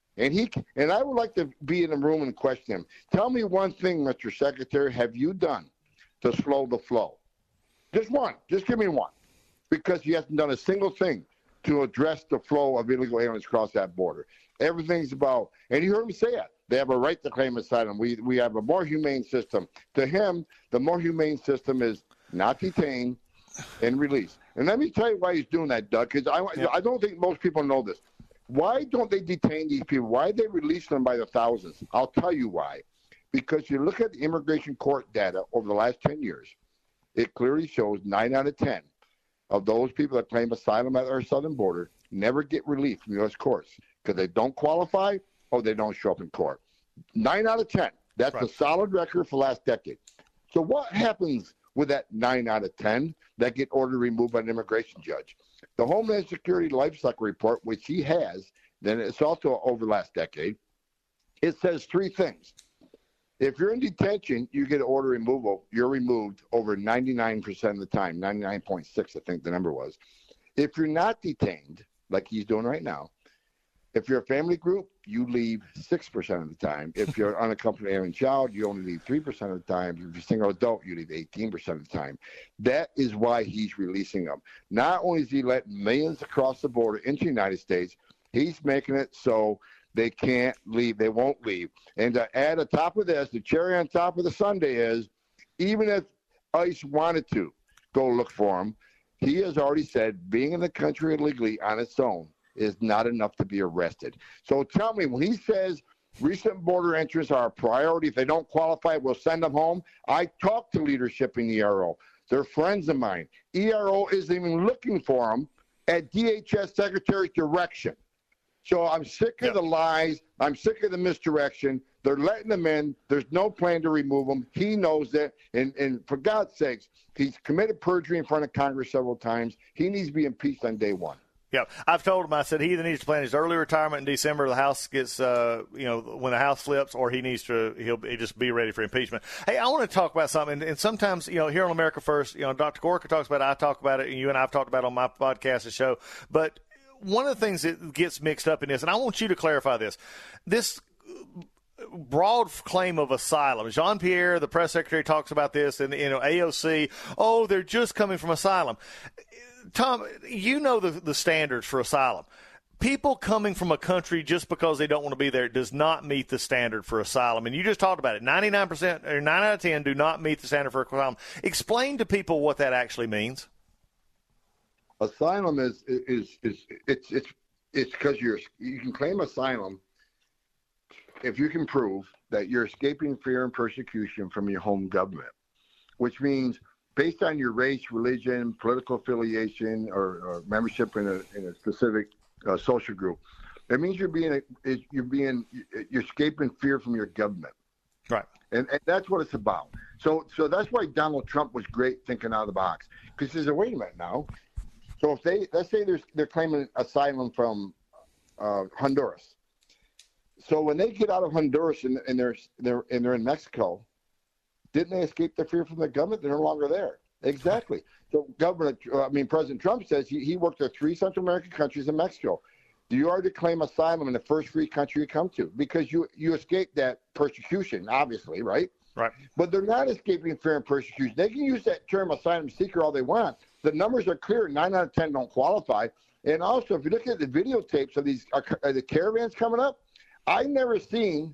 Speaker 12: And I would like to be in the room and question him. Tell me one thing, Mr. Secretary, have you done to slow the flow? Just one. Just give me one. Because he hasn't done a single thing to address the flow of illegal aliens across that border. Everything's about, and you heard him say it, they have a right to claim asylum. We have a more humane system. To him, the more humane system is not detain and release. And let me tell you why he's doing that, Doug, because I don't think most people know this. Why don't they detain these people? Why they release them by the thousands? I'll tell you why. Because you look at the immigration court data over the last 10 years, it clearly shows 9 out of 10 of those people that claim asylum at our southern border never get relief from U.S. courts because they don't qualify or they don't show up in court. 9 out of 10. That's right. A solid record for the last decade. So what happens with that 9 out of 10 that get ordered removed by an immigration judge? The Homeland Security Life Cycle Report, which he has, then it's also over the last decade, it says 3 things. If you're in detention, you get order removal. You're removed over 99% of the time, 99.6, I think the number was. If you're not detained, like he's doing right now, if you're a family group, you leave 6% of the time. If you're an unaccompanied alien child, you only leave 3% of the time. If you're a single adult, you leave 18% of the time. That is why he's releasing them. Not only is he letting millions across the border into the United States, he's making it so they can't leave. They won't leave. And to add on top of this, the cherry on top of the sundae is, even if ICE wanted to go look for him, he has already said being in the country illegally on its own is not enough to be arrested. So tell me, when he says recent border entrants are a priority, if they don't qualify, we'll send them home. I talked to leadership in ERO. They're friends of mine. ERO isn't even looking for them at DHS Secretary's direction. So I'm sick of the lies. I'm sick of the misdirection. They're letting them in. There's no plan to remove them. He knows that. And for God's sakes, he's committed perjury in front of Congress several times. He needs to be impeached on day one.
Speaker 7: Yeah, I've told him, I said he either needs to plan his early retirement in December, the House gets, when the House flips, or he'll just be ready for impeachment. Hey, I want to talk about something, and sometimes, here on America First, Dr. Gorka talks about it, I talk about it, and you and I have talked about it on my podcast and show, but one of the things that gets mixed up in this, and I want you to clarify this broad claim of asylum. Jean-Pierre, the press secretary, talks about this, and AOC, they're just coming from asylum. Tom, you know the standards for asylum. People coming from a country just because they don't want to be there does not meet the standard for asylum. And you just talked about it. 99% or 9 out of 10 do not meet the standard for asylum. Explain to people what that actually means.
Speaker 12: Asylum is because you can claim asylum if you can prove that you're escaping fear and persecution from your home government, which means based on your race, religion, political affiliation, or membership in a specific social group, that means you're escaping fear from your government.
Speaker 7: Right.
Speaker 12: And that's what it's about. So that's why Donald Trump was great thinking out of the box, because he says, wait a minute now. So if let's say they're claiming asylum from Honduras. So when they get out of Honduras and they're in Mexico, didn't they escape the fear from the government? They're no longer there. Exactly. So President Trump says he worked at 3 Central American countries in Mexico. Do you already claim asylum in the first free country you come to? Because you escaped that persecution, obviously, right?
Speaker 7: Right.
Speaker 12: But they're not escaping fear and persecution. They can use that term asylum seeker all they want. The numbers are clear. 9 out of 10 don't qualify. And also, if you look at the videotapes of these the caravans coming up, I've never seen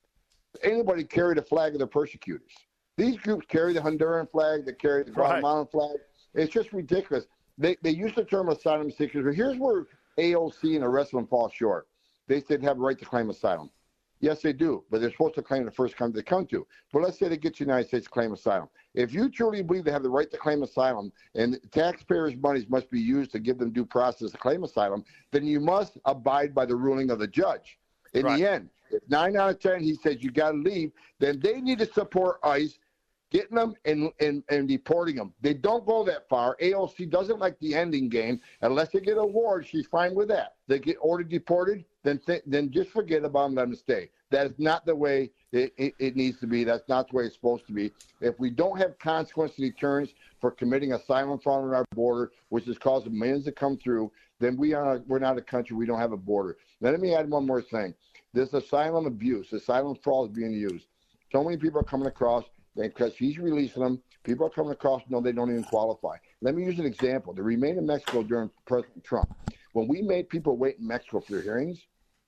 Speaker 12: anybody carry the flag of the persecutors. These groups carry the Honduran flag, they carry the Guatemalan flag. It's just ridiculous. They use the term asylum seekers, but here's where AOC and the rest of them fall short. They said have a right to claim asylum. Yes, they do, but they're supposed to claim the first country they come to. But let's say they get to the United States to claim asylum. If you truly believe they have the right to claim asylum and taxpayers' monies must be used to give them due process to claim asylum, then you must abide by the ruling of the judge. In the end, if 9 out of 10 he says you got to leave, then they need to support ICE getting them and deporting them. They don't go that far. AOC doesn't like the ending game. Unless they get a award, she's fine with that. They get ordered deported, then just forget about them, let them stay. That is not the way it needs to be. That's not the way it's supposed to be. If we don't have consequence and deterrence for committing asylum fraud on our border, which is causing millions to come through, then we're not a country. We don't have a border. Now, let me add one more thing. This asylum abuse, asylum fraud is being used. So many people are coming across, because he's releasing them, people are coming across, no, they don't even qualify. Let me use an example. They remained in Mexico during President Trump. When we made people wait in Mexico for their hearings,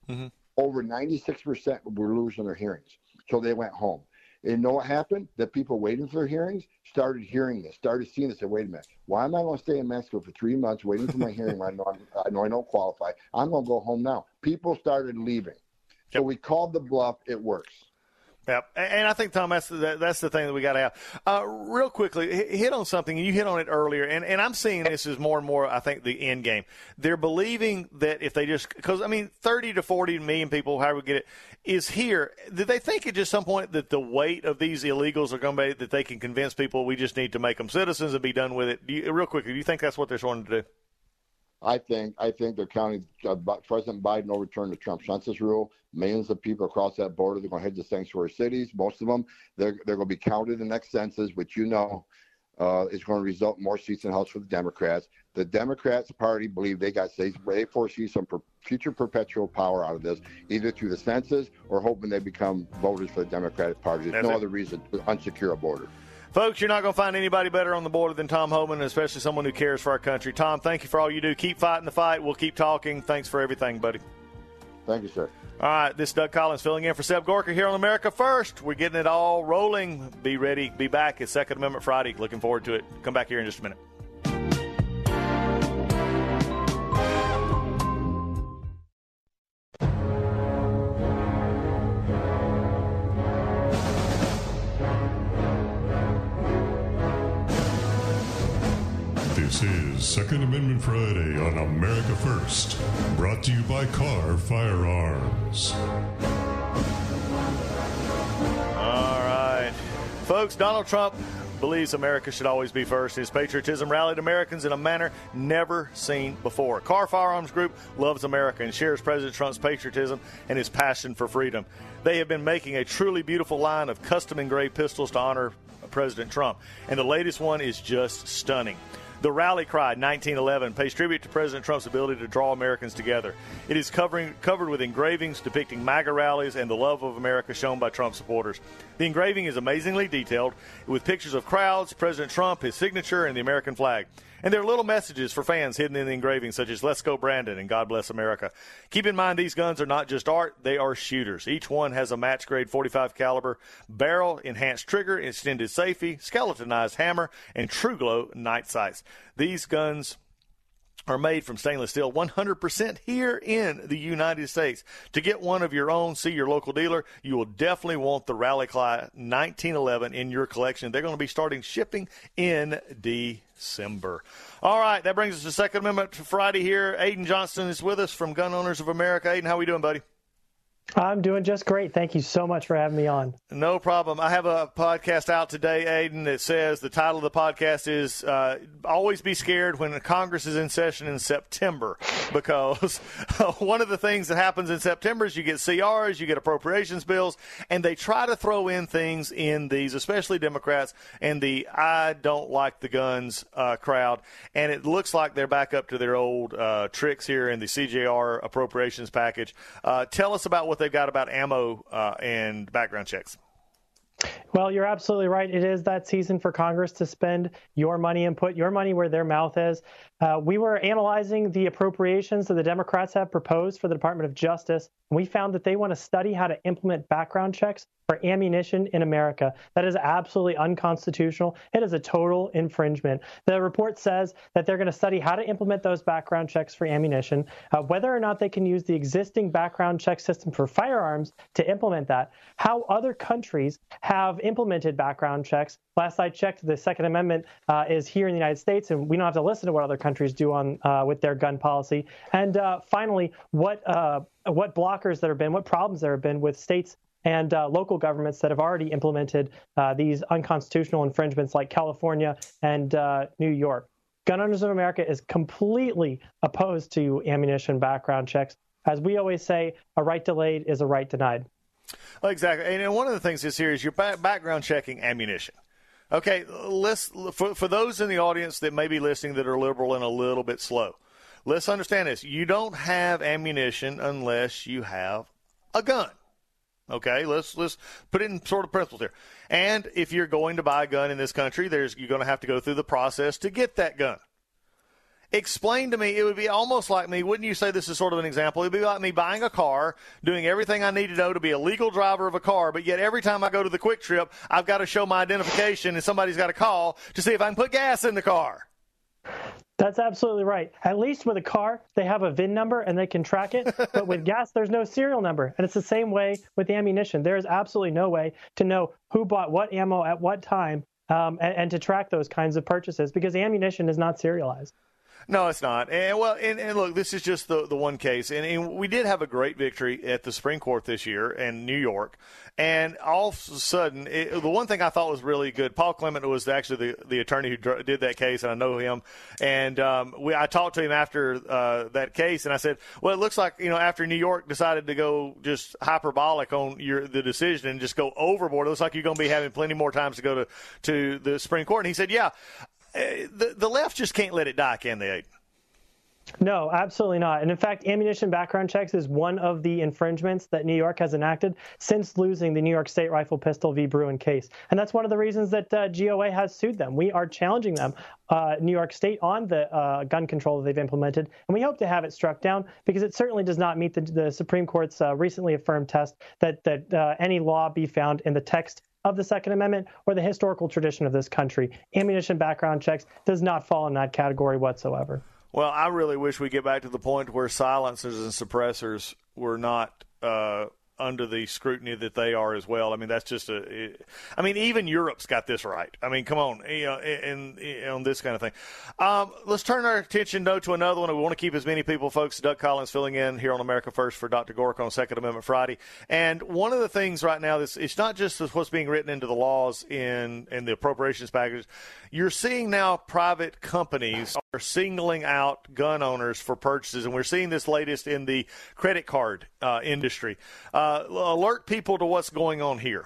Speaker 12: over 96% were losing their hearings. So they went home. And you know what happened? The people waiting for their hearings started hearing this, started seeing this, and wait a minute, why am I going to stay in Mexico for 3 months waiting for my hearing? I know I don't qualify. I'm going to go home now. People started leaving. So we called the bluff. It works.
Speaker 7: Yeah, and I think, Tom, that's the thing that we got to have. Real quickly, hit on something, and you hit on it earlier, and I'm seeing this as more and more, I think, the end game. They're believing that if they just – because, 30 to 40 million people, however we get it, is here. Did they think at just some point that the weight of these illegals are going to be that they can convince people we just need to make them citizens and be done with it? Real quickly, do you think that's what they're trying to do?
Speaker 12: I think they're counting President Biden overturned the Trump census rule. Millions of people across that border, they're going to head to sanctuary cities. Most of them, they're going to be counted in the next census, which is going to result in more seats in the House for the Democrats. The Democrats party believe they foresee some future perpetual power out of this, either through the census or hoping they become voters for the Democratic Party. There's no other reason to unsecure a border.
Speaker 7: Folks, you're not going to find anybody better on the border than Tom Homan, especially someone who cares for our country. Tom, thank you for all you do. Keep fighting the fight. We'll keep talking. Thanks for everything, buddy.
Speaker 12: Thank you, sir.
Speaker 7: All right, this is Doug Collins filling in for Seb Gorka here on America First. We're getting it all rolling. Be ready. Be back. It's Second Amendment Friday. Looking forward to it. Come back here in just a minute.
Speaker 13: This is Second Amendment Friday on America First, brought to you by Carr Firearms.
Speaker 7: All right. Folks, Donald Trump believes America should always be first. His patriotism rallied Americans in a manner never seen before. Carr Firearms Group loves America and shares President Trump's patriotism and his passion for freedom. They have been making a truly beautiful line of custom-engraved pistols to honor President Trump, and the latest one is just stunning. The rally cry 1911 pays tribute to President Trump's ability to draw Americans together. It is covered with engravings depicting MAGA rallies and the love of America shown by Trump supporters. The engraving is amazingly detailed with pictures of crowds, President Trump, his signature, and the American flag. And there are little messages for fans hidden in the engraving, such as "Let's go Brandon" and "God bless America." Keep in mind, these guns are not just art, they are shooters. Each one has a match-grade .45 caliber barrel, enhanced trigger, extended safety, skeletonized hammer, and TrueGlow night sights. These guns are made from stainless steel 100% here in the United States. To get one of your own, see your local dealer. You will definitely want the Rally Cry 1911 in your collection. They're going to be starting shipping in December. All right, that brings us to Second Amendment Friday here. Aiden Johnston is with us from Gun Owners of America. Aiden, how are we doing, buddy?
Speaker 14: I'm doing just great. Thank you so much for having me on.
Speaker 7: No problem. I have a podcast out today, Aiden, that says the title of the podcast is Always Be Scared When Congress is in Session in September, because one of the things that happens in September is you get CRs, you get appropriations bills, and they try to throw in things in these, especially Democrats, and the I don't like the guns crowd, and it looks like they're back up to their old tricks here in the CJR appropriations package. Tell us about what they've got about ammo and background checks.
Speaker 14: Well, you're absolutely right. It is that season for Congress to spend your money and put your money where their mouth is. We were analyzing the appropriations that the Democrats have proposed for the Department of Justice, and we found that they want to study how to implement background checks for ammunition in America. That is absolutely unconstitutional. It is a total infringement. The report says that they're going to study how to implement those background checks for ammunition, whether or not they can use the existing background check system for firearms to implement that, how other countries have implemented background checks. Last I checked, the Second Amendment is here in the United States, and we don't have to listen to what other countries do on with their gun policy. And finally, what blockers there have been, what problems there have been with states and local governments that have already implemented these unconstitutional infringements like California and New York. Gun Owners of America is completely opposed to ammunition background checks. As we always say, a right delayed is a right denied.
Speaker 7: Exactly. And one of the things is here is you're background checking ammunition. Okay, for those in the audience that may be listening that are liberal and a little bit slow, let's understand this. You don't have ammunition unless you have a gun. Okay, let's put it in sort of principles here. And if you're going to buy a gun in this country, you're going to have to go through the process to get that gun. Explain to me, it would be almost like me, wouldn't you say this is sort of an example? It would be like me buying a car, doing everything I need to know to be a legal driver of a car, but yet every time I go to the Quick Trip, I've got to show my identification and somebody's got to call to see if I can put gas in the car.
Speaker 14: That's absolutely right. At least with a car, they have a VIN number and they can track it. But with gas, there's no serial number. And it's the same way with ammunition. There is absolutely no way to know who bought what ammo at what time and to track those kinds of purchases because ammunition is not serialized.
Speaker 7: No, it's not. And look, this is just the one case. And we did have a great victory at the Supreme Court this year in New York. And all of a sudden, the one thing I thought was really good, Paul Clement was actually the attorney who did that case, and I know him. And I talked to him after that case, and I said, well, it looks like, after New York decided to go just hyperbolic on the decision and just go overboard, it looks like you're going to be having plenty more times to go to the Supreme Court. And he said, yeah. The left just can't let it die, can they, Aiden?
Speaker 14: No, absolutely not. And in fact, ammunition background checks is one of the infringements that New York has enacted since losing the New York State Rifle Pistol v. Bruen case. And that's one of the reasons that GOA has sued them. We are challenging them, New York State, on the gun control that they've implemented. And we hope to have it struck down because it certainly does not meet the Supreme Court's recently affirmed test that any law be found in the text of the Second Amendment or the historical tradition of this country. Ammunition background checks does not fall in that category whatsoever.
Speaker 7: Well, I really wish we get back to the point where silencers and suppressors were not under the scrutiny that they are as well. I mean, that's just even Europe's got this right. I mean, come on, on this kind of thing. Let's turn our attention, though, to another one. We want to keep as many people, folks. Doug Collins filling in here on America First for Dr. Gorka on Second Amendment Friday. And one of the things right now, it's not just what's being written into the laws in the appropriations package. You're seeing now private companies are singling out gun owners for purchases, and we're seeing this latest in the credit card industry. Alert people to what's going on here.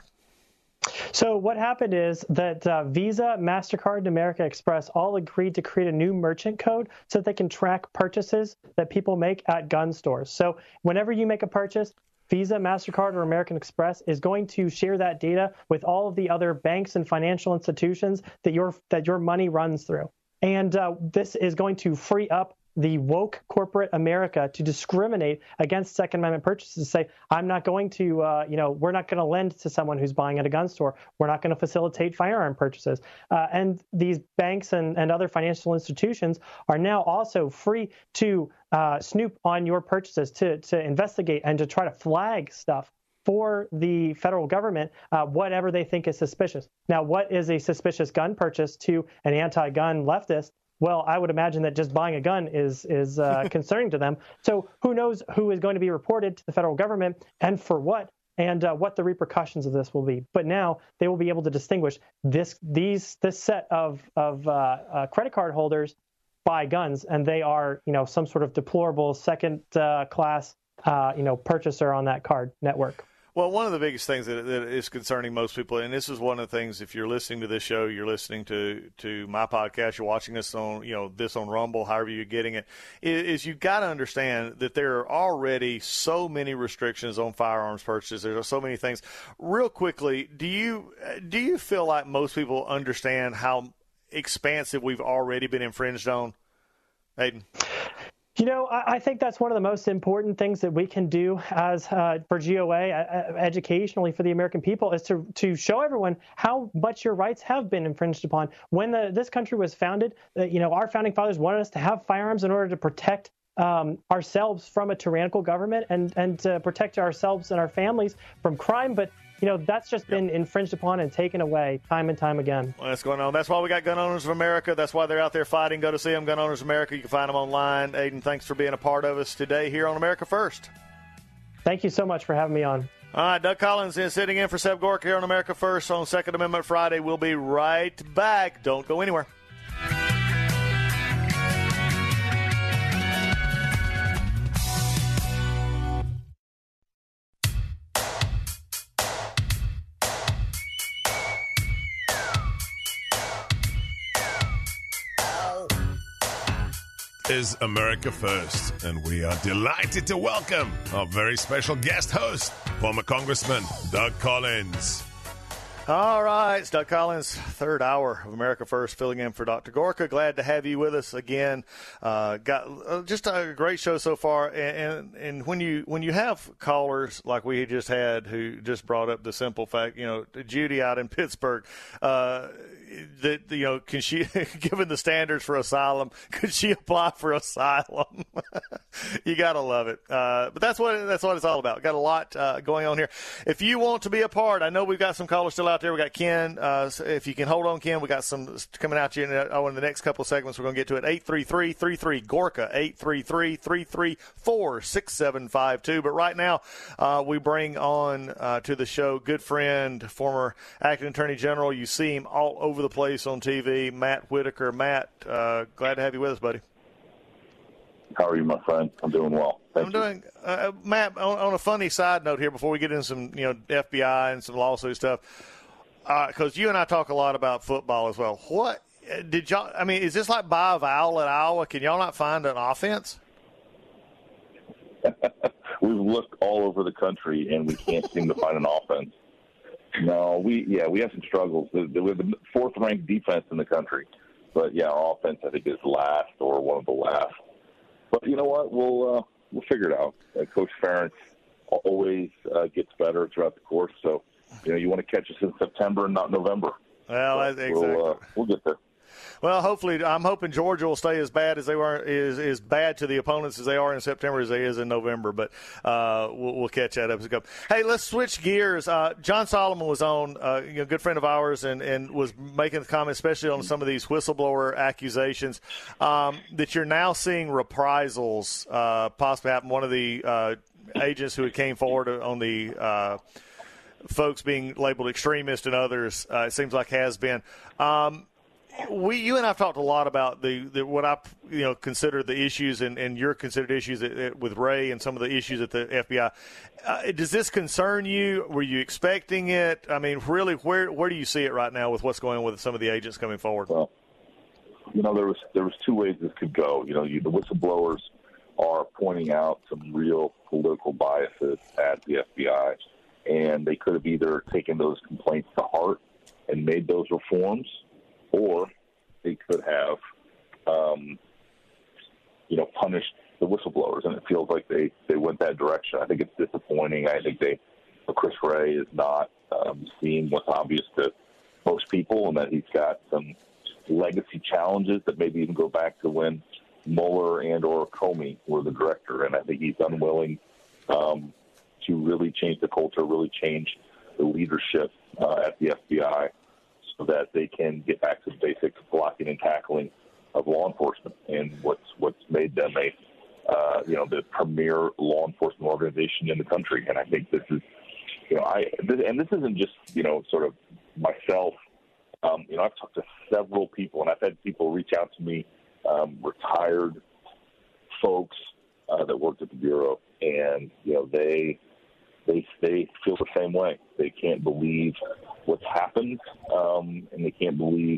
Speaker 14: So what happened is that Visa, MasterCard, and American Express all agreed to create a new merchant code so that they can track purchases that people make at gun stores. So whenever you make a purchase, Visa, MasterCard, or American Express is going to share that data with all of the other banks and financial institutions that your money runs through. And this is going to free up the woke corporate America to discriminate against Second Amendment purchases, to say, I'm not going to, we're not going to lend to someone who's buying at a gun store. We're not going to facilitate firearm purchases. And these banks and other financial institutions are now also free to snoop on your purchases, to investigate and to try to flag stuff for the federal government, whatever they think is suspicious. Now, what is a suspicious gun purchase to an anti-gun leftist? Well, I would imagine that just buying a gun is concerning to them. So who knows who is going to be reported to the federal government and for what, and what the repercussions of this will be. But now they will be able to distinguish this set of credit card holders buy guns, and they are some sort of deplorable second class purchaser on that card network.
Speaker 7: Well, one of the biggest things that is concerning most people, and this is one of the things, if you're listening to this show, you're listening to my podcast, you're watching this on, this on Rumble, however you're getting it, is you've got to understand that there are already so many restrictions on firearms purchases. There are so many things. Real quickly, do you feel like most people understand how expansive we've already been infringed on, Hayden?
Speaker 14: I think that's one of the most important things that we can do as for GOA educationally for the American people is to show everyone how much your rights have been infringed upon. When this country was founded, our founding fathers wanted us to have firearms in order to protect ourselves from a tyrannical government and to protect ourselves and our families from crime. But that's just been infringed upon and taken away time and time again.
Speaker 7: Well, that's going on. That's why we got Gun Owners of America. That's why they're out there fighting. Go to see them, Gun Owners of America. You can find them online. Aiden, thanks for being a part of us today here on America First.
Speaker 14: Thank you so much for having me on.
Speaker 7: All right, Doug Collins is sitting in for Seb Gorka here on America First on Second Amendment Friday. We'll be right back. Don't go anywhere.
Speaker 1: Is America First, and we are delighted to welcome our very special guest host, former Congressman Doug Collins.
Speaker 7: All right, it's Doug Collins, third hour of America First, filling in for Dr. Gorka. Glad to have you with us again. Got just a great show so far, and when you have callers like we just had who just brought up the simple fact, Judy out in Pittsburgh, that can she, given the standards for asylum, could she apply for asylum? You gotta love it. But that's what it's all about. Got a lot going on here. If you want to be a part, I know we've got some callers still out there. We got Ken. So if you can hold on, Ken, we got some coming out to you in the next couple of segments. We're going to get to it. 833-33-GORKA, 833-334-6752. But right now, we bring on to the show good friend, former acting attorney general. You see him all over the place on TV, Matt Whitaker. Matt, glad to have you with us, buddy.
Speaker 15: How are you, my friend? I'm doing well. Thank you.
Speaker 7: Matt, on a funny side note here before we get into some, FBI and some lawsuit stuff, because you and I talk a lot about football as well. What did y'all, is this like by a vowel at Iowa? Can y'all not find an offense?
Speaker 15: We've looked all over the country, and we can't seem to find an offense. No, we have some struggles. We have the fourth-ranked defense in the country. But, our offense, I think, is last or one of the last. But you know what? We'll figure it out. Coach Ferentz always gets better throughout the course. So, you want to catch us in September and not November.
Speaker 7: Well,
Speaker 15: so
Speaker 7: exactly.
Speaker 15: We'll get there.
Speaker 7: Well, hopefully, I'm hoping Georgia will stay as bad as they were, as bad to the opponents as they are in September as they is in November. But we'll catch that up as it goes. Hey, let's switch gears. John Solomon was on, a good friend of ours, and was making the comment, especially on some of these whistleblower accusations, that you're now seeing reprisals possibly happen. One of the agents who came forward on the folks being labeled extremists and others, it seems like has been. You and I have talked a lot about the what I consider the issues and your considered issues with Wray and some of the issues at the FBI. Does this concern you? Were you expecting it? I mean, really, where do you see it right now with what's going on with some of the agents coming forward?
Speaker 15: Well, there was two ways this could go. The whistleblowers are pointing out some real political biases at the FBI, and they could have either taken those complaints to heart and made those reforms, or they could have, punished the whistleblowers. And it feels like they went that direction. I think it's disappointing. I think Chris Wray is not seeing what's obvious to most people, and that he's got some legacy challenges that maybe even go back to when Mueller and or Comey were the director. And I think he's unwilling to really change the culture, really change the leadership at the FBI, so that they can get back to the basic blocking and tackling of law enforcement and what's made them the premier law enforcement organization in the country. And I think this is, this isn't just sort of myself. I've talked to several people, and I've had people reach out to me, retired folks that worked at the Bureau, and they feel the same way. They can't believe what's happened, and they can't believe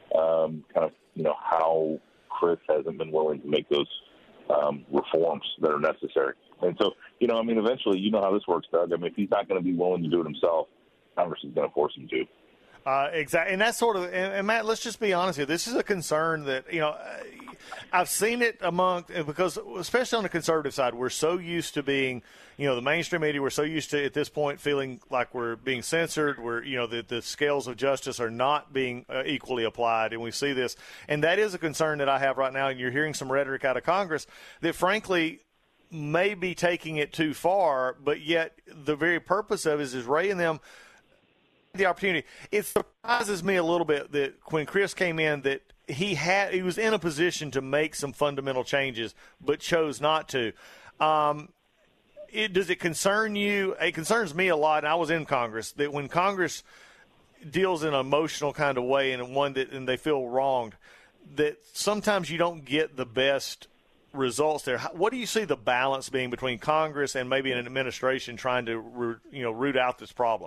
Speaker 15: how Chris hasn't been willing to make those reforms that are necessary. And so, eventually, how this works, Doug. I mean, if he's not going to be willing to do it himself, Congress is going to force him to.
Speaker 7: Exactly, and that's sort of, and Matt, let's just be honest here. This is a concern that, I've seen it because especially on the conservative side, we're so used to being, the mainstream media, we're so used to at this point feeling like we're being censored, the scales of justice are not being equally applied, and we see this. And that is a concern that I have right now, and you're hearing some rhetoric out of Congress that, frankly, may be taking it too far, but yet the very purpose of it is Wray and them the opportunity. It surprises me a little bit that when Chris came in that he was in a position to make some fundamental changes but chose not to. Does it concern you? It concerns me a lot, and I was in Congress, that when Congress deals in an emotional kind of way and they feel wronged, that sometimes you don't get the best results there. What do you see the balance being between Congress and maybe an administration trying to root out this problem?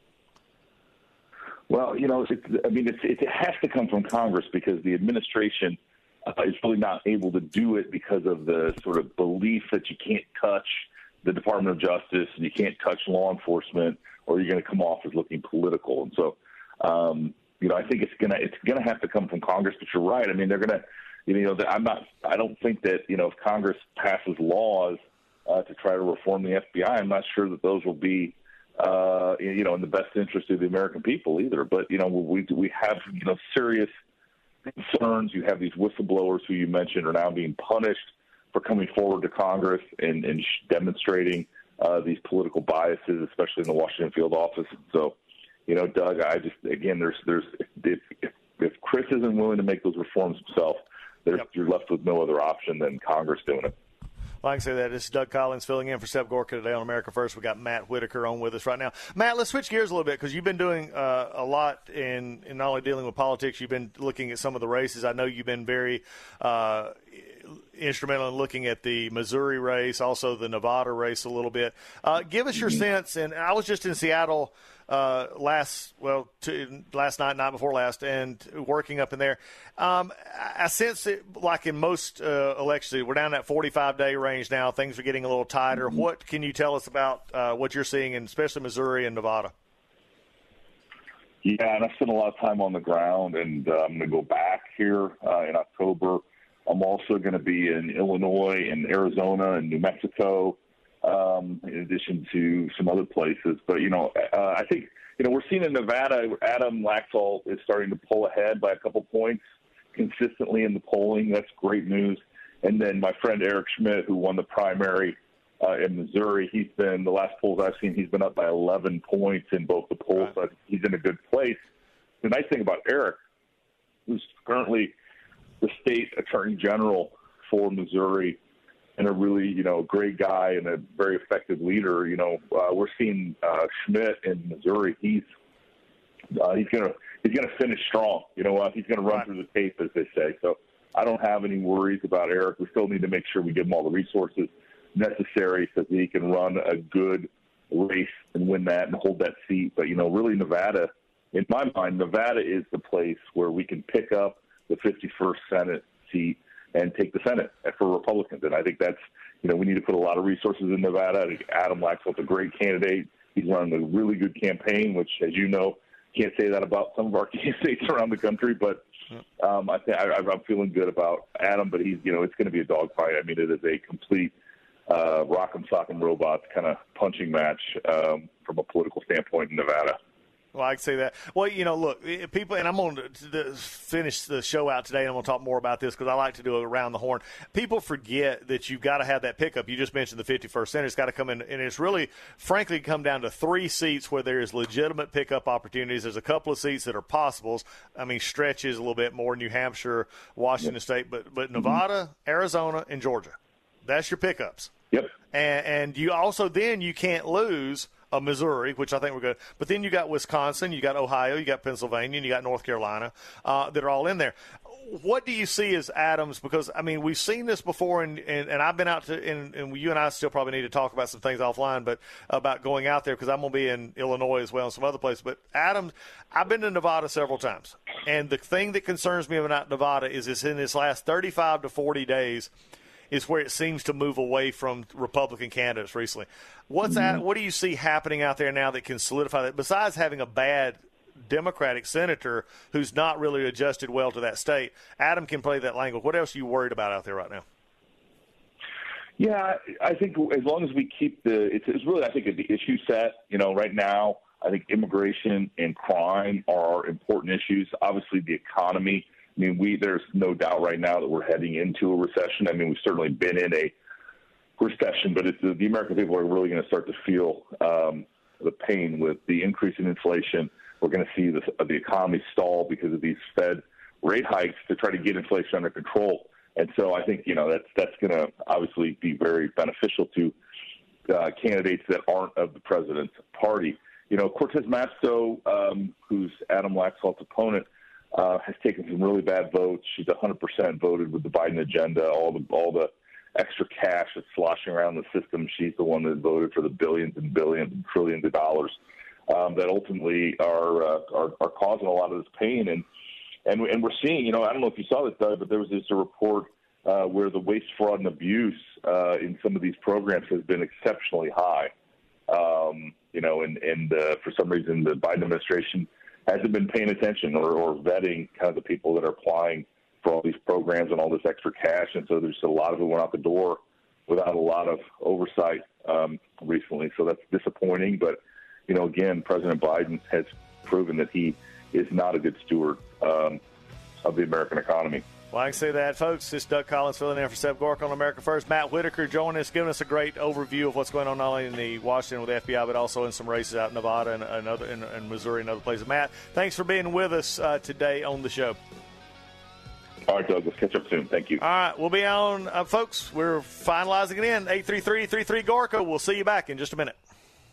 Speaker 15: Well, it has to come from Congress because the administration is really not able to do it because of the sort of belief that you can't touch the Department of Justice and you can't touch law enforcement, or you're going to come off as looking political. And so, I think it's gonna have to come from Congress. But you're right. I mean, they're gonna, I don't think that if Congress passes laws to try to reform the FBI, I'm not sure that those will be in the best interest of the American people either. But, we have, serious concerns. You have these whistleblowers who you mentioned are now being punished for coming forward to Congress and demonstrating these political biases, especially in the Washington field office. So, Doug, if Chris isn't willing to make those reforms himself, you're left with no other option than Congress doing it.
Speaker 7: Like I say that, this is Doug Collins filling in for Seb Gorka today on America First. We got Matt Whitaker on with us right now. Matt, let's switch gears a little bit because you've been doing a lot in not only dealing with politics, you've been looking at some of the races. I know you've been very instrumental in looking at the Missouri race, also the Nevada race a little bit. Give us your sense, and I was just in Seattle last night before last, and working up in there. I sense it, like in most elections, we're down that 45-day range now. Things are getting a little tighter. Mm-hmm. What can you tell us about what you're seeing in especially Missouri and Nevada?
Speaker 15: Yeah, and I spent a lot of time on the ground, and I'm going to go back here in October. I'm also going to be in Illinois and Arizona and New Mexico, in addition to some other places. But, I think, we're seeing in Nevada, Adam Laxalt is starting to pull ahead by a couple points. consistently in the polling. That's great news. And then my friend Eric Schmidt, who won the primary in Missouri, the last polls I've seen, he's been up by 11 points in both the polls. So I think he's in a good place. The nice thing about Eric, who's currently the state attorney general for Missouri and a really, great guy and a very effective leader, we're seeing Schmidt in Missouri. He's gonna finish strong. He's gonna run through the tape, as they say. So I don't have any worries about Eric. We still need to make sure we give him all the resources necessary so that he can run a good race and win that and hold that seat. But, really Nevada, in my mind, Nevada is the place where we can pick up the 51st Senate seat and take the Senate for Republicans. And I think that's, we need to put a lot of resources in Nevada. I think Adam Laxalt's a great candidate. He's running a really good campaign, which, as you know, can't say that about some of our candidates around the country. But I'm feeling good about Adam, but he's, it's going to be a dogfight. I mean, it is a complete rock'em sock'em robots kind of punching match from a political standpoint in Nevada.
Speaker 7: Well, I can say that. Well, look, people, and I'm going to finish the show out today, and I'm going to talk more about this because I like to do it around the horn. People forget that you've got to have that pickup. You just mentioned the 51st Senate. It's got to come in, and it's really, frankly, come down to 3 seats where there is legitimate pickup opportunities. There's a couple of seats that are possibles. I mean, stretches a little bit more, New Hampshire, Washington State, but Nevada, Arizona, and Georgia. That's your pickups.
Speaker 15: Yep.
Speaker 7: And you also then you can't lose a Missouri, which I think we're good. But then you got Wisconsin, you got Ohio, you got Pennsylvania, and you got North Carolina that are all in there. What do you see as Adams? Because, I mean, we've seen this before, and I've been out to – and you and I still probably need to talk about some things offline, but about going out there because I'm going to be in Illinois as well and some other places. But, Adams, I've been to Nevada several times. And the thing that concerns me about Nevada is it's in this last 35 to 40 days – is where it seems to move away from Republican candidates recently. What do you see happening out there now that can solidify that, besides having a bad Democratic senator who's not really adjusted well to that state? Adam can play that language. What else are you worried about out there right now?
Speaker 15: Yeah, I think as long as we keep it's really, I think, the issue set. Right now, I think immigration and crime are important issues. Obviously, the economy. I mean, there's no doubt right now that we're heading into a recession. I mean, we've certainly been in a recession, but the American people are really going to start to feel the pain with the increase in inflation. We're going to see the economy stall because of these Fed rate hikes to try to get inflation under control. And so I think, that's going to obviously be very beneficial to candidates that aren't of the president's party. Cortez Masto, who's Adam Laxalt's opponent, has taken some really bad votes. She's 100% voted with the Biden agenda, all the extra cash that's sloshing around the system. She's the one that voted for the billions and billions and trillions of dollars that ultimately are causing a lot of this pain. And we're seeing, I don't know if you saw this, Doug, but there was just a report where the waste, fraud, and abuse in some of these programs has been exceptionally high. For some reason, the Biden administration hasn't been paying attention or vetting kind of the people that are applying for all these programs and all this extra cash. And so there's a lot of it went out the door without a lot of oversight recently. So that's disappointing. But, again, President Biden has proven that he is not a good steward of the American economy.
Speaker 7: Well, I can say that, folks. This is Doug Collins filling in for Seb Gorka on America First. Matt Whitaker joining us, giving us a great overview of what's going on not only in the Washington with the FBI, but also in some races out in Nevada and Missouri and other places. Matt, thanks for being with us today on the show.
Speaker 15: All right, Doug. Let's catch up soon. Thank you.
Speaker 7: All right. We'll be on, folks. We're finalizing it in. 833-33 Gorka. We'll see you back in just a minute.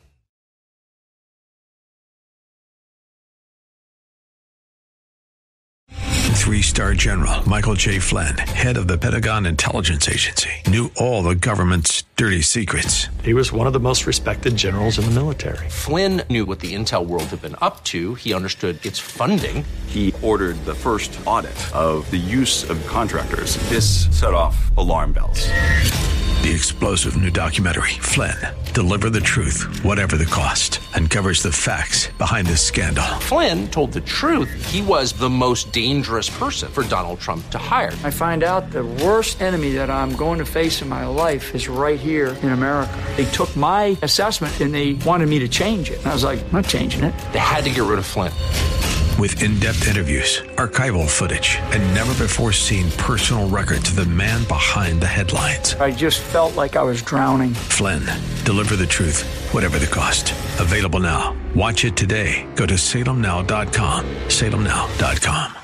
Speaker 6: Three-star General Michael J. Flynn, head of the Pentagon Intelligence Agency, knew all the government's dirty secrets.
Speaker 16: He was one of the most respected generals in the military.
Speaker 17: Flynn knew what the intel world had been up to. He understood its funding.
Speaker 18: He ordered the first audit of the use of contractors. This set off alarm bells.
Speaker 6: The explosive new documentary, Flynn, Deliver the Truth, Whatever the Cost, uncovers the facts behind this scandal.
Speaker 17: Flynn told the truth. He was the most dangerous person for Donald Trump to hire.
Speaker 19: I find out the worst enemy that I'm going to face in my life is right here in America. They took my assessment and they wanted me to change it. And I was like, I'm not changing it.
Speaker 17: They had to get rid of Flynn.
Speaker 6: With in-depth interviews, archival footage, and never-before-seen personal records of the man behind the headlines.
Speaker 19: I just felt like I was drowning.
Speaker 6: Flynn, deliver the truth, whatever the cost. Available now. Watch it today. Go to salemnow.com. salemnow.com.